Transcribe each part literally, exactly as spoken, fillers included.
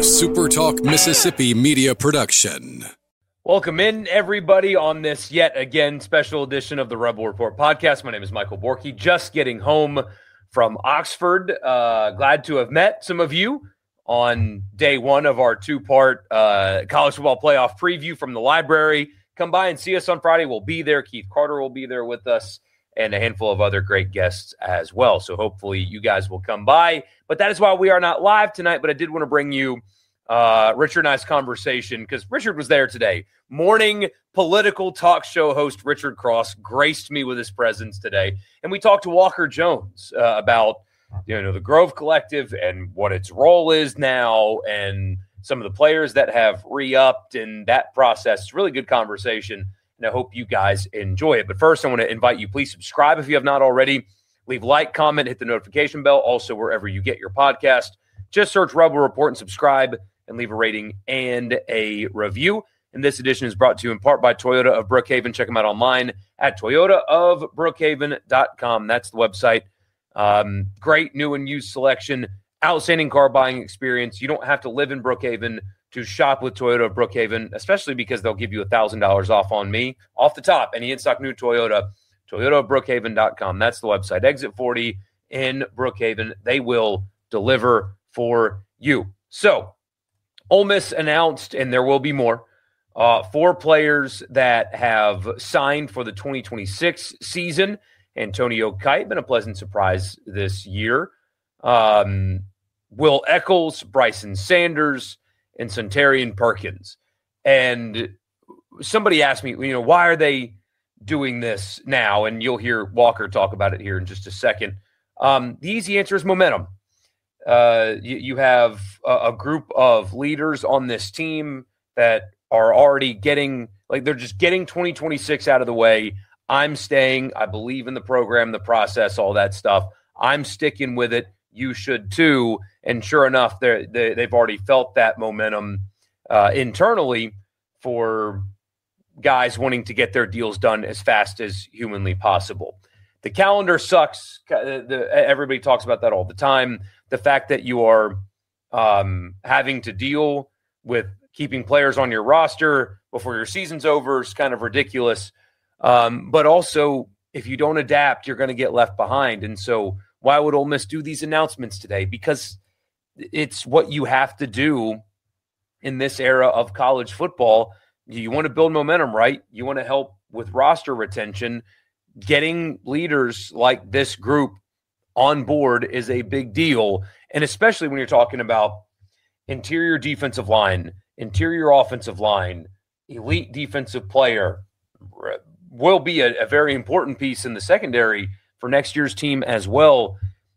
a Super Talk Mississippi media production. Welcome in, everybody, on this yet again special edition of the Rebel Report podcast. My name is Michael Borky, just getting home from Oxford. Uh, glad to have met some of you on day one of our two-part uh, college football playoff preview from the library. Come by and see us on Friday. We'll be there. Keith Carter will be there with us, and a handful of other great guests as well. So hopefully you guys will come by. But that is why we are not live tonight. But I did want to bring you uh, Richard and I's conversation, because Richard was there today. Morning political talk show host Richard Cross graced me with his presence today. And we talked to Walker Jones uh, about you know the Grove Collective and what its role is now, and some of the players that have re-upped in that process. It's a really good conversation, and I hope you guys enjoy it. But first, I want to invite you, please subscribe if you have not already. Leave like, comment, hit the notification bell. Also, wherever you get your podcast, just search Rebel Report and subscribe, and leave a rating and a review. And this edition is brought to you in part by Toyota of Brookhaven. Check them out online at toyota of brookhaven dot com. That's the website. Um, great new and used selection, outstanding car buying experience. You don't have to live in Brookhaven to shop with Toyota of Brookhaven, especially because they'll give you one thousand dollars off on me. Off the top, any in-stock new Toyota, toyota of brookhaven dot com. That's the website. Exit forty in Brookhaven. They will deliver for you. So, Ole Miss announced, and there will be more, uh, four players that have signed for the twenty twenty-six season. Antonio Kite, been a pleasant surprise this year. Um, Will Eccles, Bryson Sanders, and Centarian Perkins. And somebody asked me, you know, why are they doing this now? And you'll hear Walker talk about it here in just a second. Um, the easy answer is momentum. Uh, you, you have a, a group of leaders on this team that are already getting, like they're just getting twenty twenty-six out of the way. I'm staying. I believe in the program, the process, all that stuff. I'm sticking with it. You should too. And sure enough, they they've already felt that momentum uh, internally for guys wanting to get their deals done as fast as humanly possible. The calendar sucks. The, the, everybody talks about that all the time. The fact that you are um, having to deal with keeping players on your roster before your season's over is kind of ridiculous. Um, but also, if you don't adapt, you're going to get left behind. And so why would Ole Miss do these announcements today? Because it's what you have to do in this era of college football. You want to build momentum, right? You want to help with roster retention. Getting leaders like this group on board is a big deal. And especially when you're talking about interior defensive line, interior offensive line, elite defensive player, will be a, a very important piece in the secondary for next year's team as well.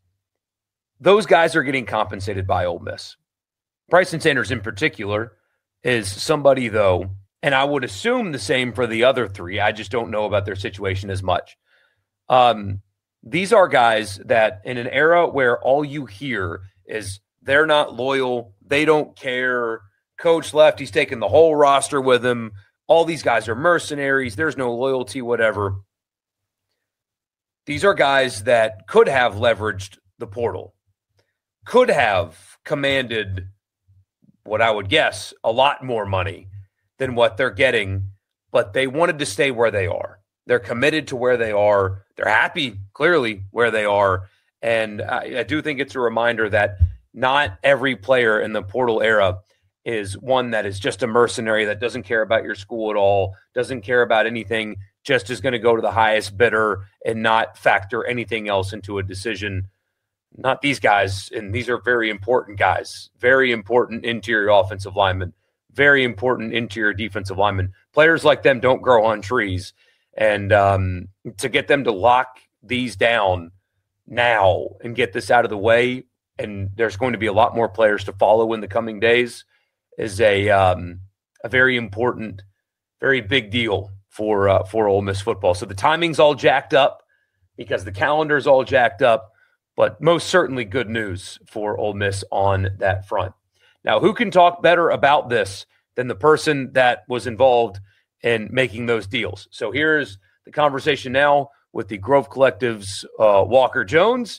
Those guys are getting compensated by Ole Miss. Bryson Sanders in particular is somebody, though, and I would assume the same for the other three. I just don't know about their situation as much. Um, these are guys that in an era where all you hear is they're not loyal, they don't care, coach left, he's taking the whole roster with him, all these guys are mercenaries, there's no loyalty, whatever. These are guys that could have leveraged the portal, could have commanded what I would guess a lot more money than what they're getting, but they wanted to stay where they are. They're committed to where they are. They're happy, clearly, where they are. And I, I do think it's a reminder that not every player in the portal era is one that is just a mercenary that doesn't care about your school at all, doesn't care about anything, just is going to go to the highest bidder and not factor anything else into a decision. Not these guys, and these are very important guys, very important interior offensive linemen, very important interior defensive linemen. Players like them don't grow on trees. And um, to get them to lock these down now and get this out of the way, and there's going to be a lot more players to follow in the coming days, is a um, a very important, very big deal for uh, for Ole Miss football. So the timing's all jacked up because the calendar's all jacked up, but most certainly good news for Ole Miss on that front. Now, who can talk better about this than the person that was involved in making those deals? So here's the conversation now with the Grove Collective's uh, Walker Jones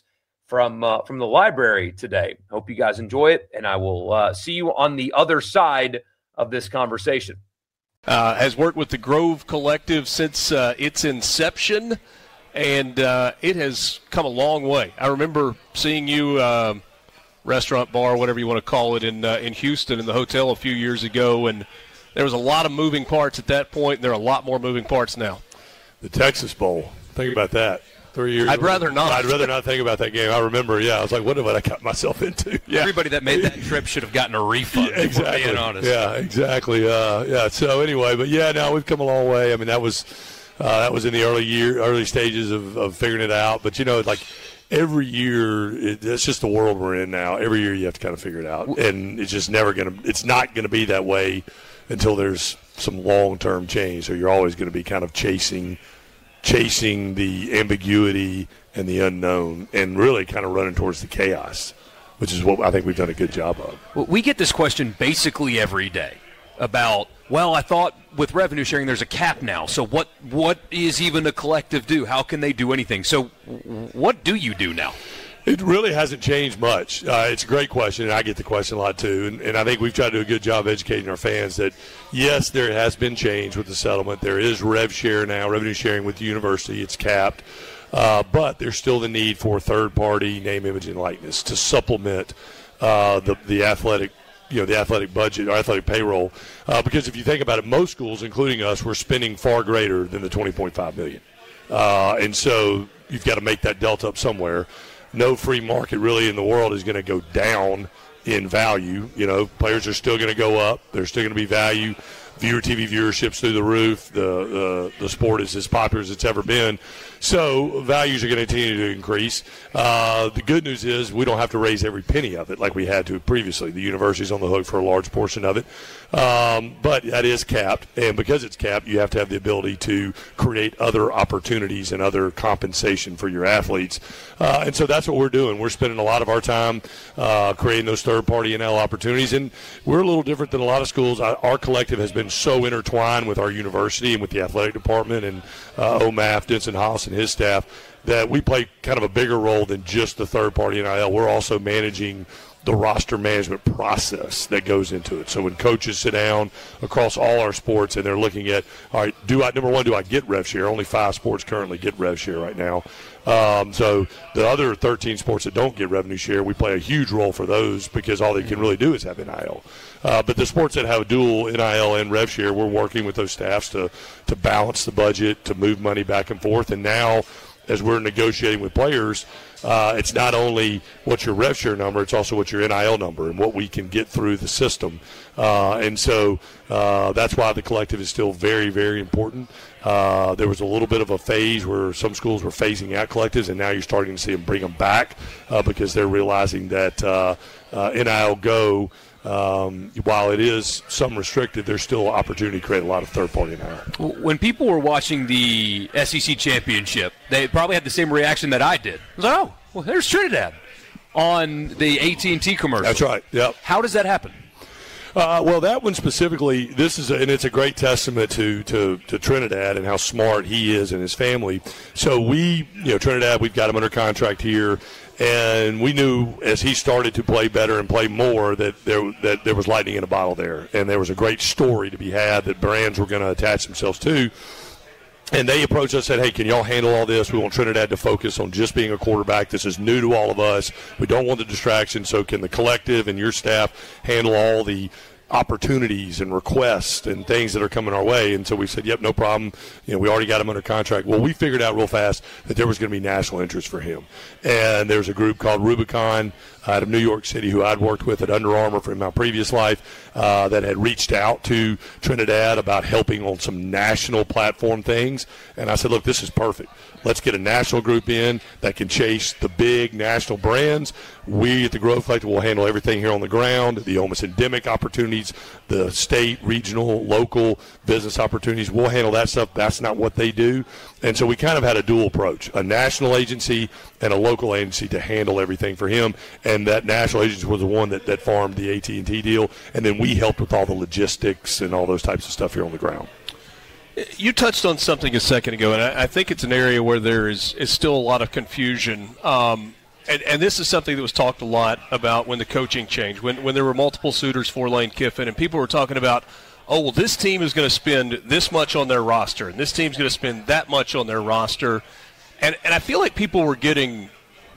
from uh, from the library today. Hope you guys enjoy it, and I will uh, see you on the other side of this conversation. Uh, has worked with the Grove Collective since uh, its inception, and uh, it has come a long way. I remember seeing you, uh, restaurant, bar, whatever you want to call it, in uh, in Houston in the hotel a few years ago, and there was a lot of moving parts at that point, and there are a lot more moving parts now. The Texas Bowl. Think about that. Three years. I'd rather not. I'd rather not think about that game. I remember, yeah, I was like, what have I got myself into? Yeah. Everybody that made that trip should have gotten a refund, yeah, exactly. being honest. Yeah, exactly. Uh, yeah, so anyway, but yeah, now we've come a long way. I mean, that was uh, that was in the early year, early stages of, of figuring it out. But, you know, like every year, it, it's just the world we're in now. Every year you have to kind of figure it out. And it's just never going to – it's not going to be that way until there's some long-term change. So you're always going to be kind of chasing chasing the ambiguity and the unknown and really kind of running towards the chaos, which is what I think we've done a good job of. Well, we get this question basically every day about, well, I thought with revenue sharing there's a cap now, so what what is even a collective do? How can they do anything? So what do you do now? It really hasn't changed much. Uh, it's a great question, and I get the question a lot too. And, and I think we've tried to do a good job educating our fans that, yes, there has been change with the settlement. There is rev share now, revenue sharing with the university. It's capped. Uh, but there's still the need for third-party name, image, and likeness to supplement uh, the, the athletic you know, the athletic budget or athletic payroll. Uh, because if you think about it, most schools, including us, were spending far greater than the twenty point five million dollars. Uh, and so you've got to make that delta up somewhere. No free market really in the world is going to go down in value. You know, players are still going to go up. There's still going to be value. Viewer T V viewership's through the roof. The, the the sport is as popular as it's ever been. So values are going to continue to increase. Uh, the good news is we don't have to raise every penny of it like we had to previously. The university's on the hook for a large portion of it. Um, but that is capped. And because it's capped, you have to have the ability to create other opportunities and other compensation for your athletes. Uh, and so that's what we're doing. We're spending a lot of our time uh, creating those third-party N L opportunities. And we're a little different than a lot of schools. Our collective has been so intertwined with our university and with the athletic department and uh, O M A F, Denson Haas, and his staff, that we play kind of a bigger role than just the third-party N I L. We're also managing the roster management process that goes into it. So when coaches sit down across all our sports and they're looking at, all right, do I, number one, do I get rev share? Only five sports currently get rev share right now. Um, so the other thirteen sports that don't get revenue share, we play a huge role for those because all they can really do is have N I L. Uh, but the sports that have dual N I L and rev share, we're working with those staffs to, to balance the budget, to move money back and forth. And now, as we're negotiating with players, uh, it's not only what's your rev share number, it's also what's your N I L number and what we can get through the system. Uh, and so uh, that's why the collective is still very, very important. Uh, there was a little bit of a phase where some schools were phasing out collectives, and now you're starting to see them bring them back uh, because they're realizing that uh, uh, N I L Go, Um, while it is some restricted, there's still opportunity to create a lot of third-party N I L. When people were watching the S E C championship, they probably had the same reaction that I did. I was like, oh, well, there's Trinidad on the A T and T commercial. That's right, yep. How does that happen? Uh, well, that one specifically, this is, a, and it's a great testament to, to to Trinidad and how smart he is and his family. So we, you know, Trinidad, we've got him under contract here, and we knew as he started to play better and play more that there that there was lightning in a bottle there, and there was a great story to be had that brands were going to attach themselves to. And they approached us and said, hey, can y'all handle all this? We want Trinidad to focus on just being a quarterback. This is new to all of us. We don't want the distraction. So can the collective and your staff handle all the opportunities and requests and things that are coming our way? And so we said, yep, no problem. You know, we already got him under contract. Well, we figured out real fast that there was going to be national interest for him. And there's a group called Rubicon out of New York City who I'd worked with at Under Armour from my previous life uh, that had reached out to Trinidad about helping on some national platform things. And I said, look, this is perfect. Let's get a national group in that can chase the big national brands. We at the Grove Collective will handle everything here on the ground, the almost endemic opportunities, the state, regional, local business opportunities. We'll handle that stuff. That's not what they do. And so we kind of had a dual approach, a national agency and a local agency to handle everything for him. And that national agency was the one that, that farmed the A T and T deal. And then we helped with all the logistics and all those types of stuff here on the ground. You touched on something a second ago, and I, I think it's an area where there is, is still a lot of confusion. Um, And, and this is something that was talked a lot about when the coaching changed, when when there were multiple suitors for Lane Kiffin, and people were talking about, oh, well, this team is going to spend this much on their roster, and this team's going to spend that much on their roster. And and I feel like people were getting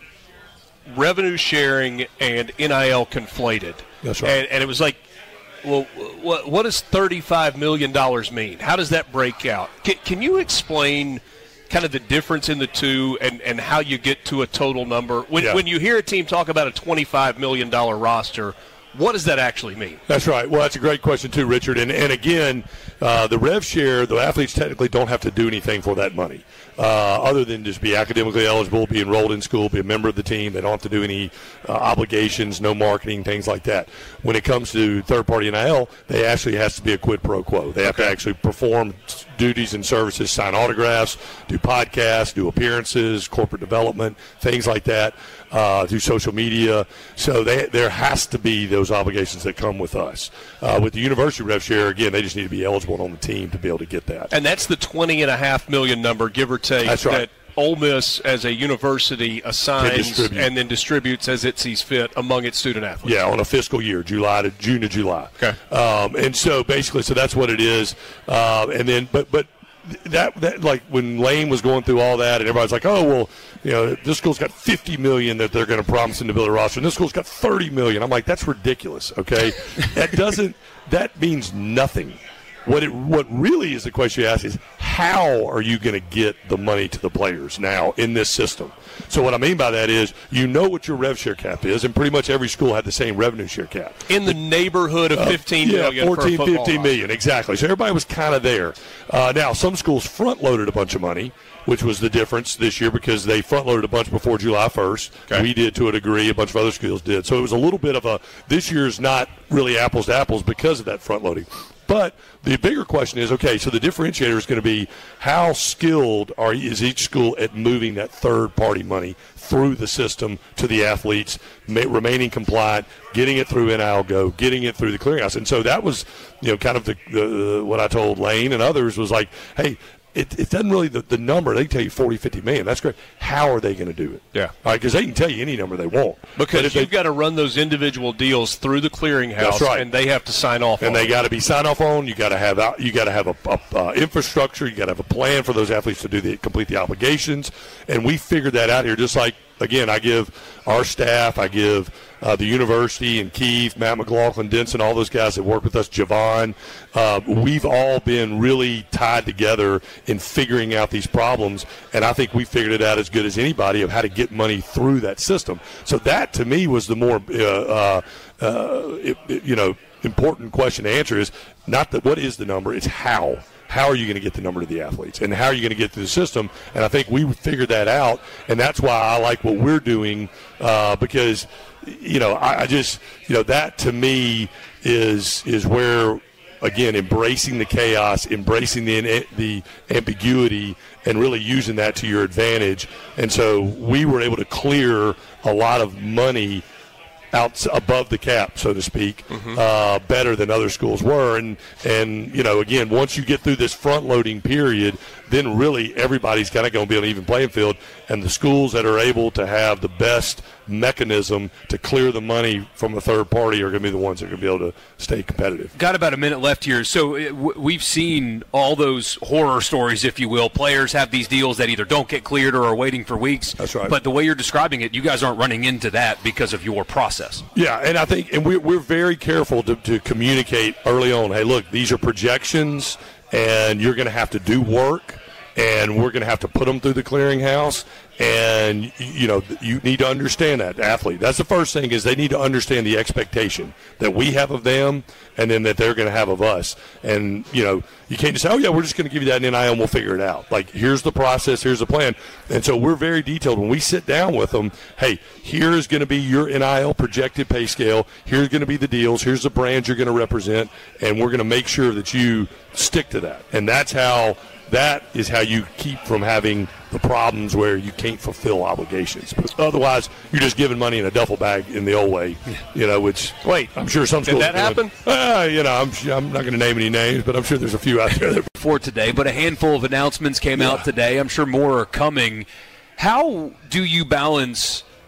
revenue sharing and N I L conflated. That's right. And, and it was like, well, what, what does thirty-five million dollars mean? How does that break out? Can, can you explain kind of the difference in the two and, and how you get to a total number? When, yeah. when you hear a team talk about a twenty-five million dollars roster, what does that actually mean? That's right. Well, that's a great question too, Richard. And, and again, uh, the rev share, the athletes technically don't have to do anything for that money. Uh, other than just be academically eligible, be enrolled in school, be a member of the team. They don't have to do any uh, obligations, no marketing, things like that. When it comes to third-party N I L, they actually has to be a quid pro quo. They have okay. to actually perform duties and services, sign autographs, do podcasts, do appearances, corporate development, things like that, uh, do social media. So they, there has to be those obligations that come with us. Uh, with the university rev share, again, they just need to be eligible on the team to be able to get that. And that's the twenty and a half million number, give or take. That's right. That Ole Miss as a university assigns and then distributes as it sees fit among its student athletes. Yeah, on a fiscal year, July to June to July. Okay. Um, and so basically, so that's what it is. Uh, and then, but but that that like when Lane was going through all that, and everybody's like, oh well, you know, this school's got fifty million that they're going to promise them to build a roster, and this school's got thirty million. I'm like, that's ridiculous. Okay, that doesn't that means nothing. What it what really is the question you ask is, how are you going to get the money to the players now in this system? So what I mean by that is, you know what your rev share cap is, and pretty much every school had the same revenue share cap. In the neighborhood of fifteen uh, yeah, million fourteen, for a fifteen million, exactly. So everybody was kind of there. Uh, now, some schools front-loaded a bunch of money, which was the difference this year because they front-loaded a bunch before July first. Okay. We did to a degree. A bunch of other schools did. So it was a little bit of a – this year's not really apples to apples because of that front-loading. But the bigger question is, okay, so the differentiator is going to be how skilled are is each school at moving that third-party money through the system to the athletes, ma- remaining compliant, getting it through N I L Go, getting it through the clearinghouse. And so that was, you know, kind of the, the what I told Lane and others was like, hey, It, it doesn't really, the, the number, they tell you forty, fifty million. That's great. How are they going to do it? Yeah. All right, because they can tell you any number they want. Because you've they, got to run those individual deals through the clearinghouse, that's right. and they have to sign off and on they it. got to be signed off on. You got to have out, you got to have a, a uh, infrastructure. You got to have a plan for those athletes to do the complete the obligations. And we figured that out here. Just like again, I give our staff, I give uh, the university and Keith, Matt McLaughlin, Denson, all those guys that work with us, Javon. Uh, we've all been really tied together in figuring out these problems, and I think we figured it out as good as anybody of how to get money through that system. So that, to me, was the more uh, uh, uh, it, it, you know important question to answer is not that what is the number, it's how. How are you going to get the number to the athletes, and how are you going to get through the system? And I think we figured that out, and that's why I like what we're doing uh, because, you know, I, I just, you know, that to me is is where, again, embracing the chaos, embracing the the ambiguity, and really using that to your advantage. And so we were able to clear a lot of money out above the cap, so to speak, mm-hmm. uh, better than other schools were. And, and, you know, again, once you get through this front-loading period, then really everybody's kind of going to be on an even playing field. And the schools that are able to have the best mechanism to clear the money from a third party are going to be the ones that are going to be able to stay competitive. Got about a minute left here. So uh, w- we've seen all those horror stories, if you will. Players have these deals that either don't get cleared or are waiting for weeks. That's right. But the way you're describing it, you guys aren't running into that because of your process. Yeah, and I think and we're, we're very careful to, to communicate early on, hey, look, these are projections, and you're going to have to do work, and we're going to have to put them through the clearinghouse. And, you know, you need to understand that, athlete. That's the first thing is they need to understand the expectation that we have of them and then that they're going to have of us. And, you know, you can't just say, oh, yeah, we're just going to give you that N I L and we'll figure it out. Like, here's the process, here's the plan. And so we're very detailed. When we sit down with them, hey, here's going to be your N I L projected pay scale. Here's going to be the deals. Here's the brands you're going to represent. And we're going to make sure that you stick to that. And that's how – that is how you keep from having the problems where you can't fulfill obligations. But otherwise, you're just giving money in a duffel bag in the old way, you know, which Wait, I'm sure some schools did that happen? Uh, you know, I'm, I'm not going to name any names, but I'm sure there's a few out there. That for today, but a handful of announcements came yeah. out today. I'm sure more are coming. How do you balance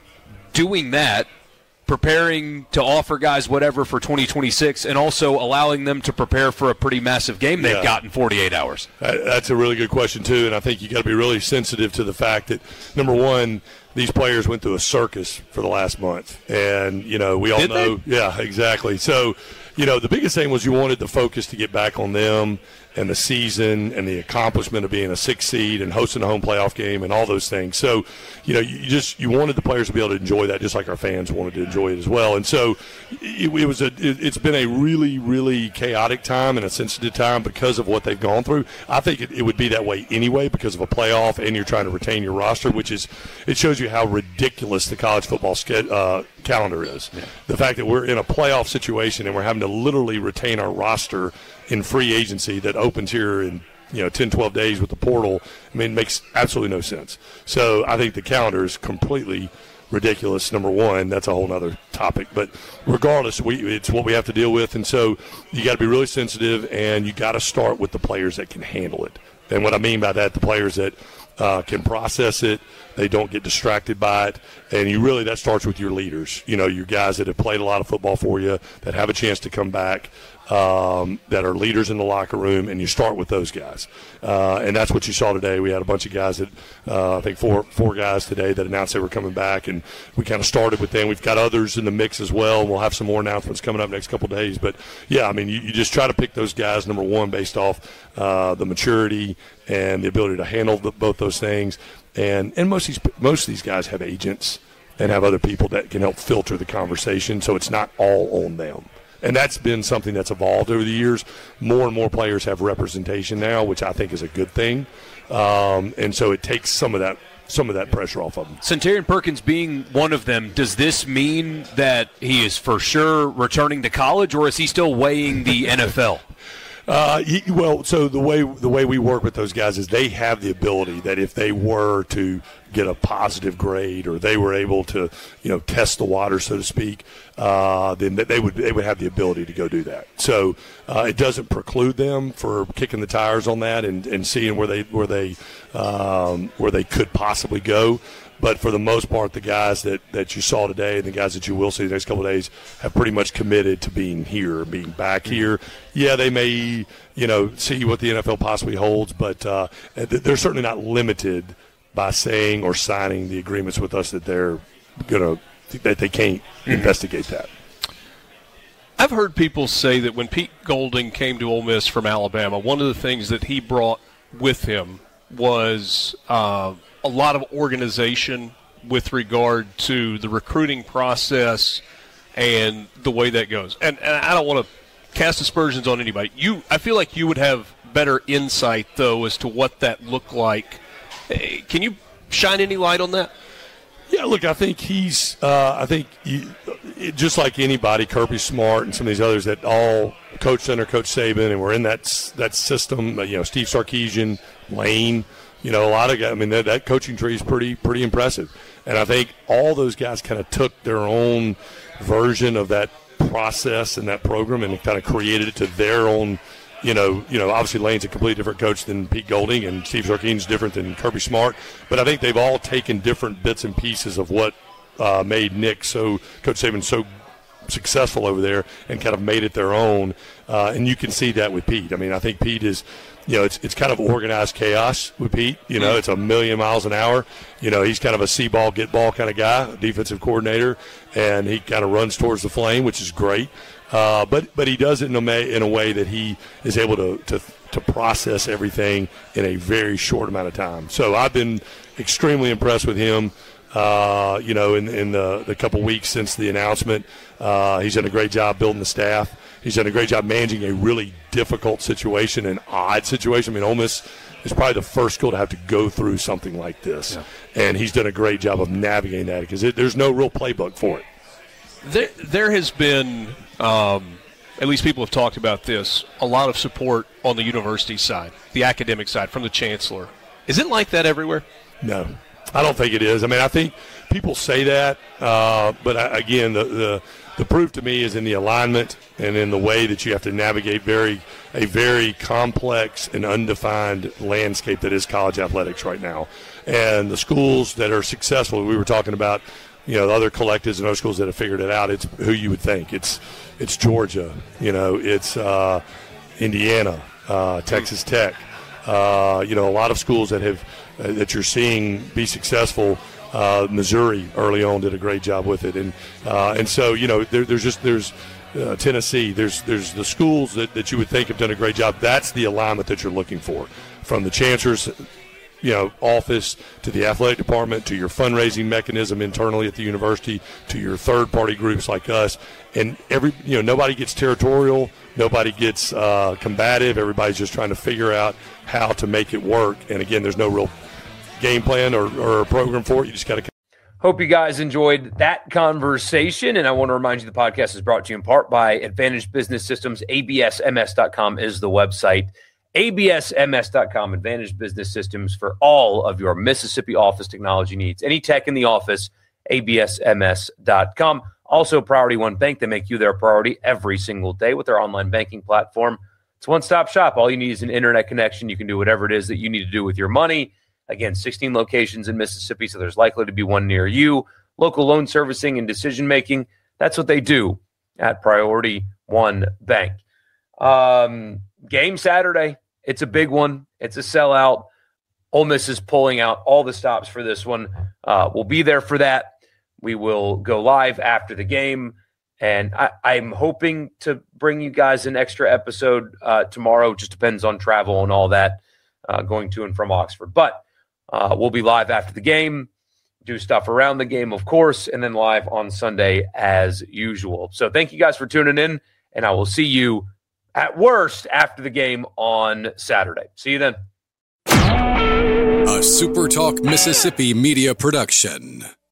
doing that, preparing to offer guys whatever for twenty twenty-six, and also allowing them to prepare for a pretty massive game they've yeah. got in forty-eight hours? That's a really good question, too, and I think you got to be really sensitive to the fact that, number one, these players went through a circus for the last month. And, you know, we all Did know. They? Yeah, exactly. So, you know, the biggest thing was you wanted the focus to get back on them and the season and the accomplishment of being a sixth seed and hosting a home playoff game and all those things. So, you know, you just you wanted the players to be able to enjoy that just like our fans wanted to enjoy it as well. And so it, it was a it, it's been a really, really chaotic time and a sensitive time because of what they've gone through. I think it, it would be that way anyway because of a playoff and you're trying to retain your roster, which is it shows you how ridiculous the college football ske- uh, calendar is. Yeah. The fact that we're in a playoff situation and we're having to literally retain our roster in free agency that opens here in you know ten, twelve days with the portal, I mean, it makes absolutely no sense. So I think the calendar is completely ridiculous, number one. That's a whole other topic. But regardless, we it's what we have to deal with. And so you got to be really sensitive, and you got to start with the players that can handle it. And what I mean by that, the players that uh, can process it, they don't get distracted by it, and you really that starts with your leaders. You know, your guys that have played a lot of football for you, that have a chance to come back, um, that are leaders in the locker room, and you start with those guys. Uh, and that's what you saw today. We had a bunch of guys that uh, I think four four guys today that announced they were coming back, and we kind of started with them. We've got others in the mix as well, and we'll have some more announcements coming up next couple of days. But yeah, I mean, you, you just try to pick those guys number one based off uh, the maturity and the ability to handle the, both those things. And and most of these most of these guys have agents and have other people that can help filter the conversation, so it's not all on them. And that's been something that's evolved over the years. More and more players have representation now, which I think is a good thing. Um, and so it takes some of that some of that pressure off of them. Centurion Perkins being one of them, does this mean that he is for sure returning to college, or is he still weighing the N F L? Uh, he, well, so the way the way we work with those guys is they have the ability that if they were to get a positive grade or they were able to, you know, test the water, so to speak, uh, then they would they would have the ability to go do that. So uh, it doesn't preclude them for kicking the tires on that and, and seeing where they where they um, where they could possibly go. But for the most part, the guys that, that you saw today and the guys that you will see the next couple of days have pretty much committed to being here, being back here. Yeah, they may, you know, see what the N F L possibly holds, but uh, they're certainly not limited by saying or signing the agreements with us that they're going to that they can't mm-hmm. investigate that. I've heard people say that when Pete Golding came to Ole Miss from Alabama, one of the things that he brought with him was uh, – a lot of organization with regard to the recruiting process and the way that goes. And, and I don't want to cast aspersions on anybody. You, I feel like you would have better insight, though, as to what that looked like. Hey, can you shine any light on that? Yeah, look, I think he's uh, – I think you, just like anybody, Kirby Smart and some of these others that all coached under Coach Saban and were in that that system, you know, Steve Sarkisian, Lane – you know, a lot of guys, I mean, that, that coaching tree is pretty pretty impressive. And I think all those guys kind of took their own version of that process and that program and kind of created it to their own, you know, you know, obviously Lane's a completely different coach than Pete Golding and Steve Sarkisian's different than Kirby Smart. But I think they've all taken different bits and pieces of what uh, made Nick so, Coach Saban so successful over there and kind of made it their own. Uh, and you can see that with Pete. I mean, I think Pete is – you know, it's it's kind of organized chaos with Pete. You know, it's a million miles an hour. You know, he's kind of a see ball, get ball kind of guy, defensive coordinator, and he kind of runs towards the flame, which is great. Uh, but but he does it in a, may, in a way that he is able to, to to process everything in a very short amount of time. So I've been extremely impressed with him. Uh, you know, in in the the couple weeks since the announcement, uh, he's done a great job building the staff. He's done a great job managing a really difficult situation, an odd situation. I mean, Ole Miss is probably the first school to have to go through something like this. Yeah. And he's done a great job of navigating that because there's no real playbook for it. There, there has been, um, at least people have talked about this, a lot of support on the university side, the academic side, from the chancellor. Is it like that everywhere? No, I don't think it is. I mean, I think people say that, uh, but I, again, the, the – the proof to me is in the alignment and in the way that you have to navigate very a very complex and undefined landscape that is college athletics right now. And the schools that are successful, we were talking about you know, the other collectives and other schools that have figured it out, it's who you would think. It's it's Georgia, you know, it's uh, Indiana, uh, Texas Tech. Uh, you know, a lot of schools that have uh, that you're seeing be successful. Uh, Missouri early on did a great job with it, and uh, and so you know, there, there's just there's uh, Tennessee. There's there's the schools that, that you would think have done a great job. That's the alignment that you're looking for, from the chancellor's, you know, office to the athletic department to your fundraising mechanism internally at the university to your third party groups like us. And every you know nobody gets territorial, nobody gets uh, combative. Everybody's just trying to figure out how to make it work. And again, there's no real game plan or, or a program for it. You just got to. Hope you guys enjoyed that conversation. And I want to remind you the podcast is brought to you in part by Advantage Business Systems. A B S M S dot com is the website. A B S M S dot com, Advantage Business Systems, for all of your Mississippi office technology needs. Any tech in the office, A B S M S dot com. Also, Priority One Bank. They make you their priority every single day with their online banking platform. It's one-stop shop. All you need is an internet connection. You can do whatever it is that you need to do with your money. Again, sixteen locations in Mississippi, so there's likely to be one near you. Local loan servicing and decision-making, that's what they do at Priority One Bank. Um, game Saturday, it's a big one. It's a sellout. Ole Miss is pulling out all the stops for this one. Uh, we'll be there for that. We will go live after the game, and I, I'm hoping to bring you guys an extra episode uh, tomorrow. It just depends on travel and all that uh, going to and from Oxford. But Uh, we'll be live after the game, do stuff around the game, of course, and then live on Sunday as usual. So thank you guys for tuning in, and I will see you at worst after the game on Saturday. See you then. A SuperTalk Mississippi media production.